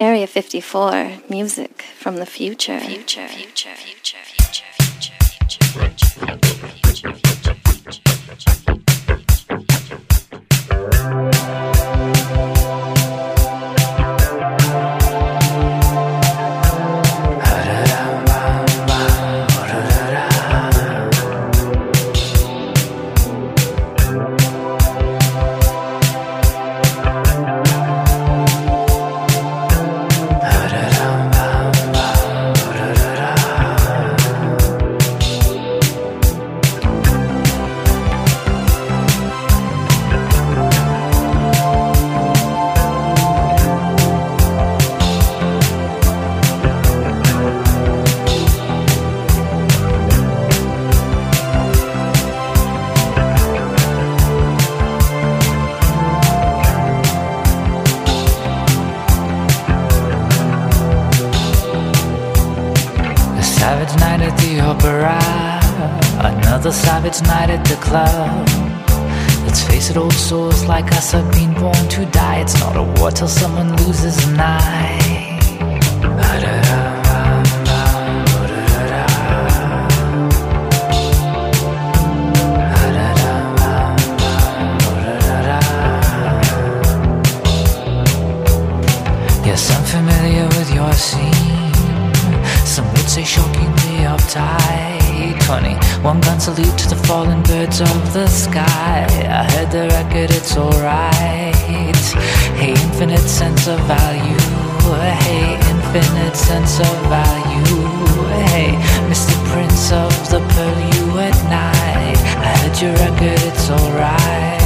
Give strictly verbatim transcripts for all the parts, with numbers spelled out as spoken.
Area fifty-four, music from the future. Future, future, future, future, future, future, future, future, future. Another savage night at the club. Let's face it, old souls like us have been born to die. It's not a war till someone loses an eye. Yes, I'm familiar with your scene. Some would say shockingly uptight. Twenty-one gun salute to the fallen birds of the sky. I heard the record, it's alright. Hey, infinite sense of value. Hey, infinite sense of value. Hey, Mister Prince of the Pearl, you at night. I heard your record, it's alright.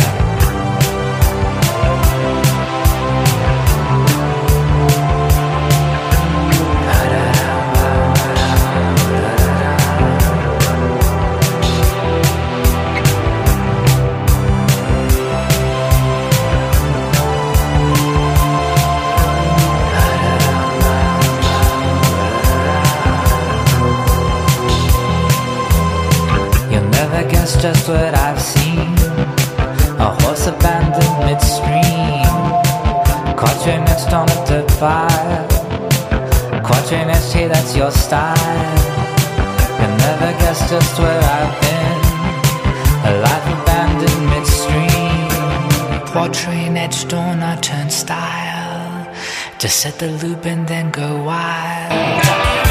Just what I've seen. A horse abandoned midstream. Quaternist on a dirt fire. Quaternist, hey, that's your style. You'll never guess just where I've been. A life abandoned midstream. Quatrain etched on a turnstile. Just set the loop and then go wild.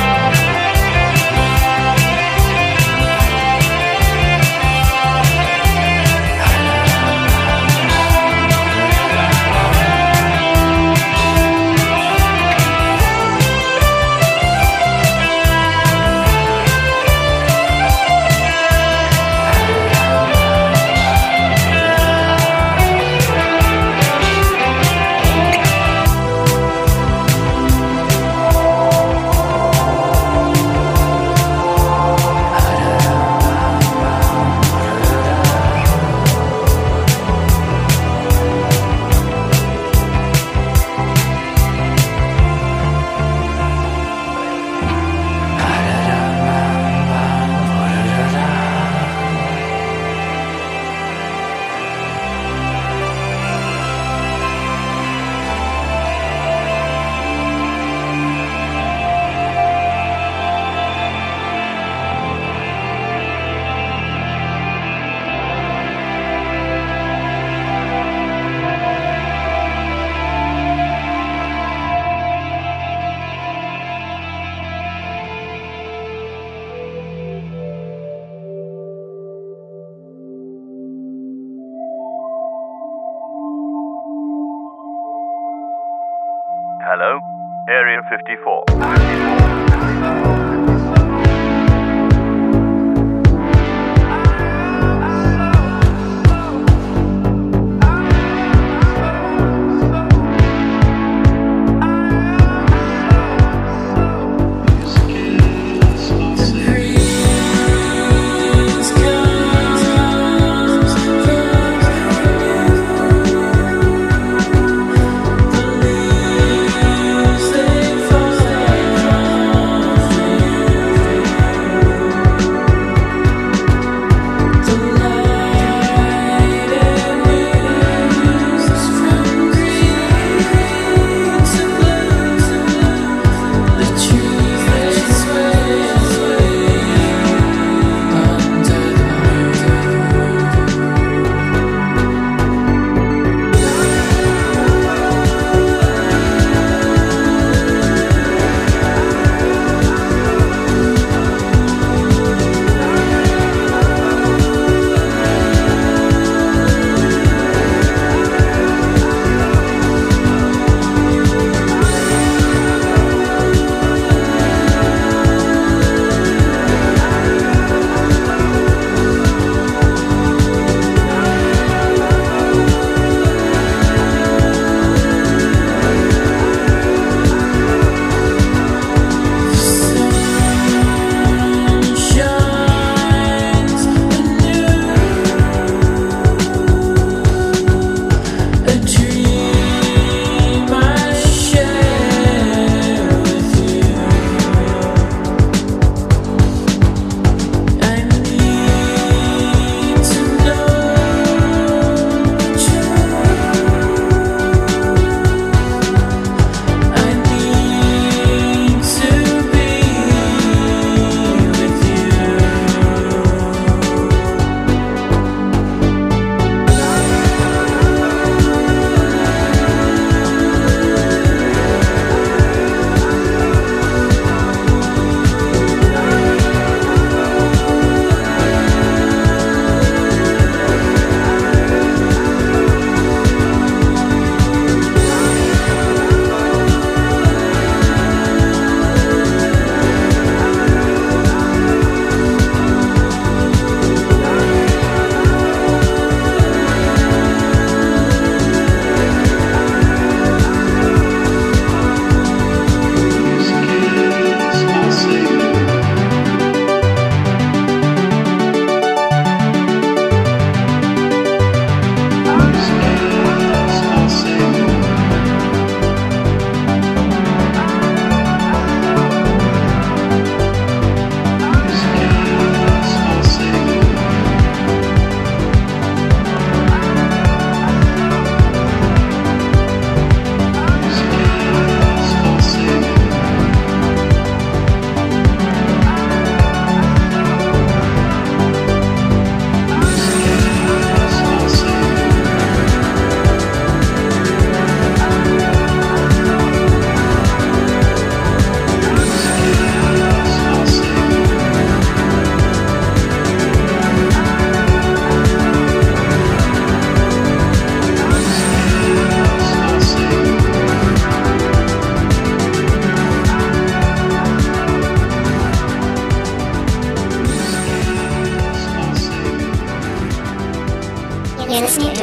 Hello, Area fifty-four. They fall down.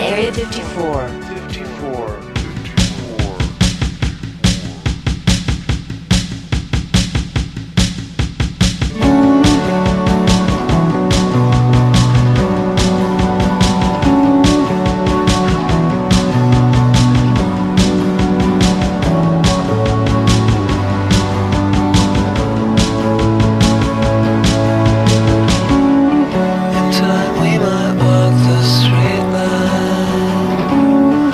Area fifty-four. fifty-four. In time we might walk the straight line.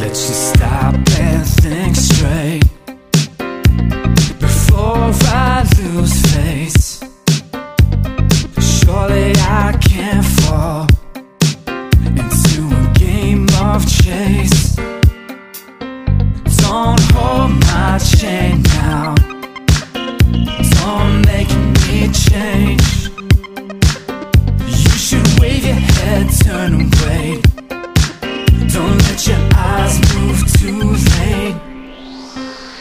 let you stop and think straight before I lose face. Surely I can't fall into a game of chase. Don't hold my chain now, don't make me change. You should wave your head, turn away. Don't let your eyes move too late.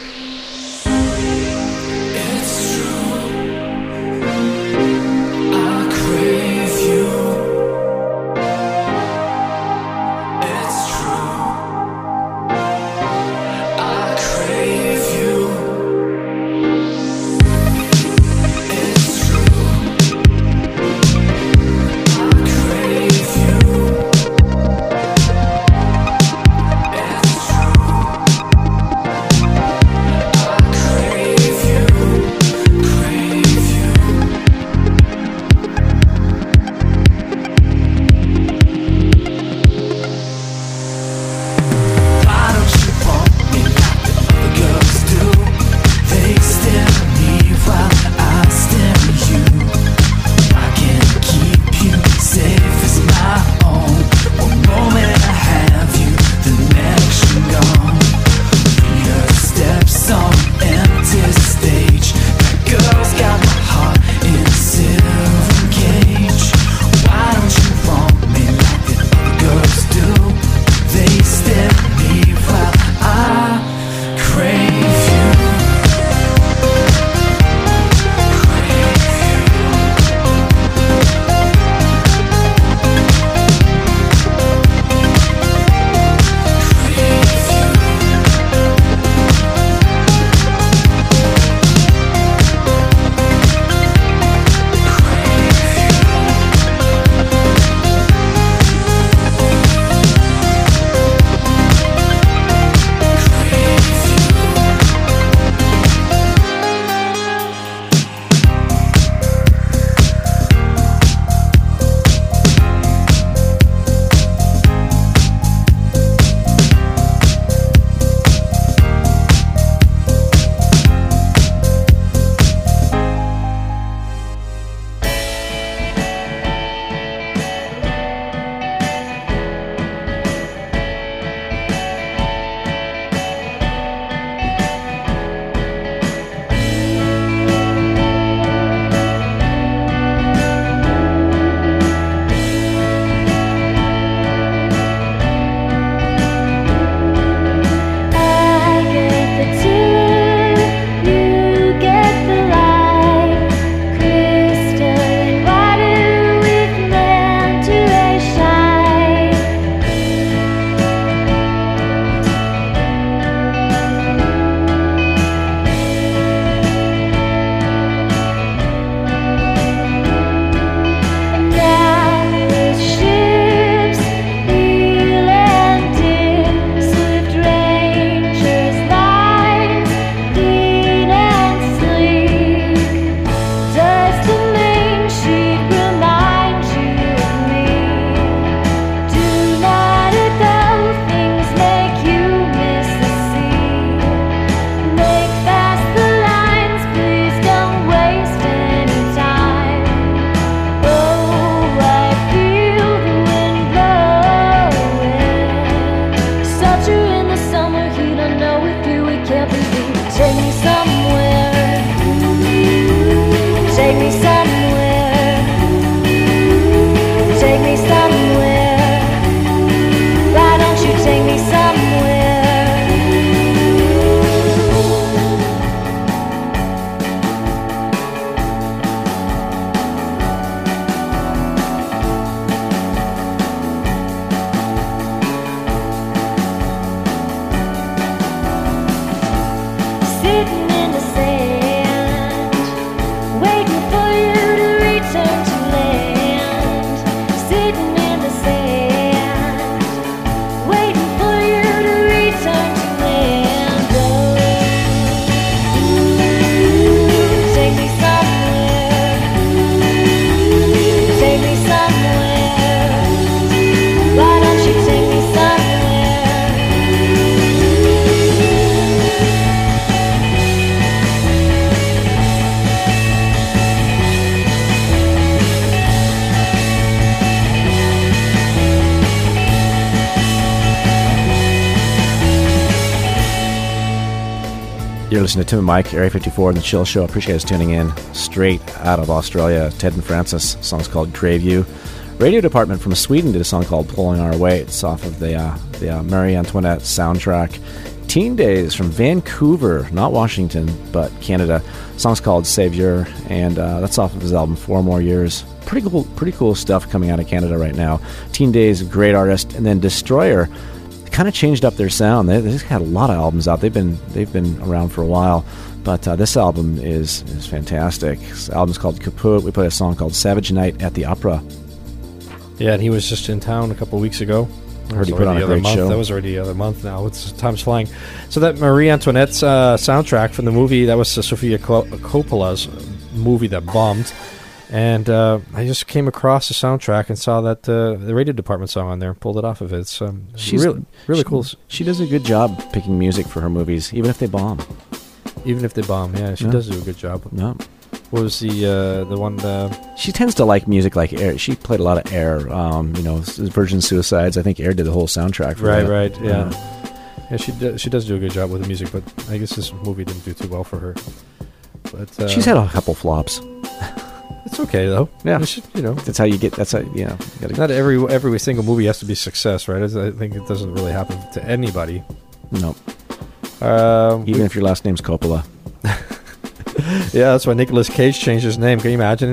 You're listening to Tim and Mike, Area fifty-four, The Chill Show. Appreciate us tuning in straight out of Australia. Ted and Francis, song's called Greyview. Radio Department from Sweden did a song called Pulling Our Way. It's off of the, uh, the uh, Marie Antoinette soundtrack. Teen Days from Vancouver, not Washington, but Canada. The song's called Savior, and uh, that's off of his album Four More Years. Pretty cool, pretty cool stuff coming out of Canada right now. Teen Days, great artist. And then Destroyer kind of changed up their sound. They, they've had a lot of albums out. They've been they've been around for a while, but uh, this album is is fantastic. This album's called Kaput. We played a song called Savage Night at the Opera. Yeah, and he was just in town a couple of weeks ago. I heard he put on a great month. show. That was already the other month now. It's time's flying. So that Marie Antoinette's uh, soundtrack from the movie, that was uh, Sofia Coppola's movie that bombed. And uh, I just came across the soundtrack and saw that uh, the Radio Department song on there and pulled it off of it. It's um, She's really, really she, cool. She does a good job picking music for her movies, even if they bomb. Even if they bomb, yeah, she yeah. does do a good job. Yeah. What was the uh, the one? Uh, she tends to like music like Air. She played a lot of Air, um, you know, Virgin Suicides. I think Air did the whole soundtrack for Right, that. right, yeah. yeah. Yeah, she, do, she does do a good job with the music, but I guess this movie didn't do too well for her. But uh, she's had a couple flops. It's okay though. Yeah, should, you know, that's how you get. That's how you know. You gotta, not every every single movie has to be a success, right? I think it doesn't really happen to anybody. No. Um, Even we, if your last name's Coppola. Yeah, that's why Nicolas Cage changed his name. Can you imagine?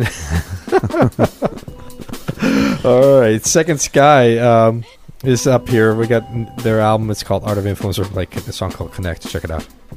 All right, Second Sky um, is up here. We got their album. It's called Art of Influence, or like a song called Connect. Check it out.